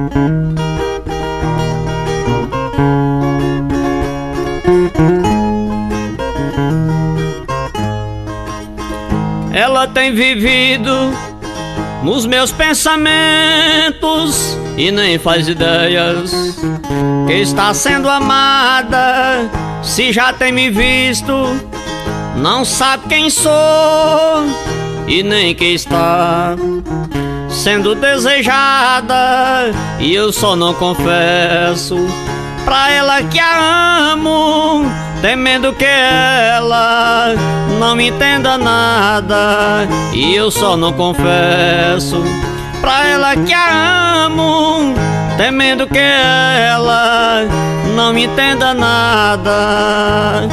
Ela tem vivido nos meus pensamentos e nem faz ideias que está sendo amada. Se já tem me visto, não sabe quem sou e nem que está sendo desejada. E eu só não confesso pra ela que a amo, temendo que ela não me entenda nada. E eu só não confesso pra ela que a amo, temendo que ela não me entenda nada.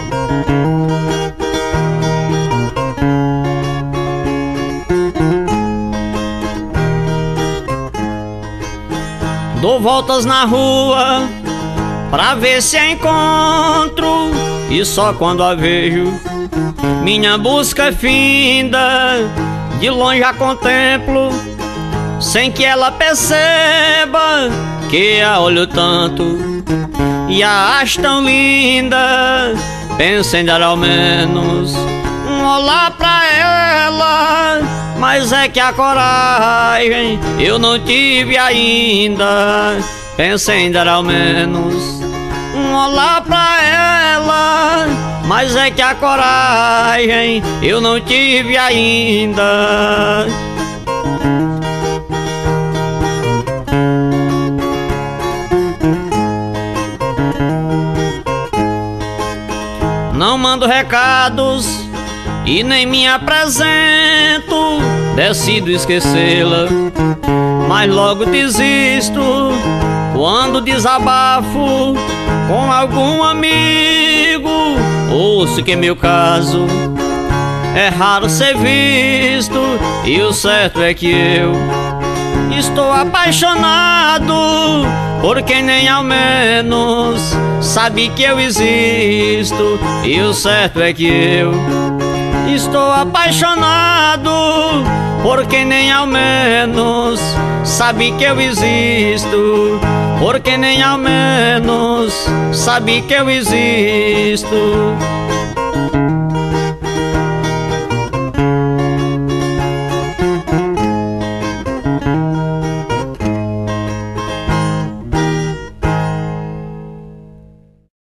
Dou voltas na rua pra ver se a encontro, e só quando a vejo minha busca é finda. De longe a contemplo, sem que ela perceba que a olho tanto e a acho tão linda. Penso em dar ao menos um olá pra ela, mas é que a coragem eu não tive ainda. Pensei em dar ao menos um olá pra ela, mas é que a coragem eu não tive ainda. Não mando recados e nem me apresento, decido esquecê-la, mas logo desisto quando desabafo com algum amigo. Ouço que meu caso é raro ser visto, e o certo é que eu estou apaixonado por quem nem ao menos sabe que eu existo. E o certo é que eu estou apaixonado por quem nem ao menos sabe que eu existo. Por quem nem ao menos sabe que eu existo.